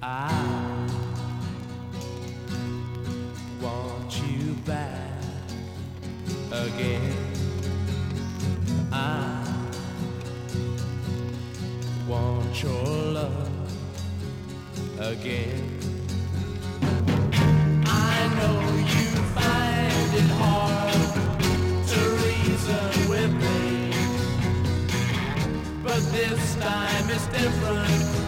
I want you back again. I want your love again. I know you find it hard to reason with me, but this time it's different.